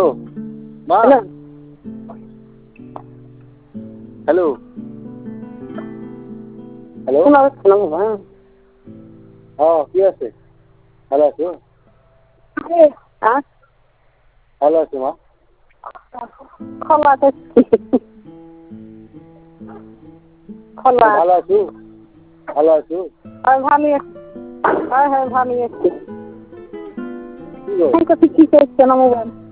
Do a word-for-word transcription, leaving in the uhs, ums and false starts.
মা hello hello হ্যাঁ কি আছে ভালো আছো ভালো আছো মা খোলা তো খোলা ভালো আছো ভালো আছো আর ভালো হ্যাঁ হ্যাঁ ভালো আছি কি গো কি করতে কি করছে না মোবাইল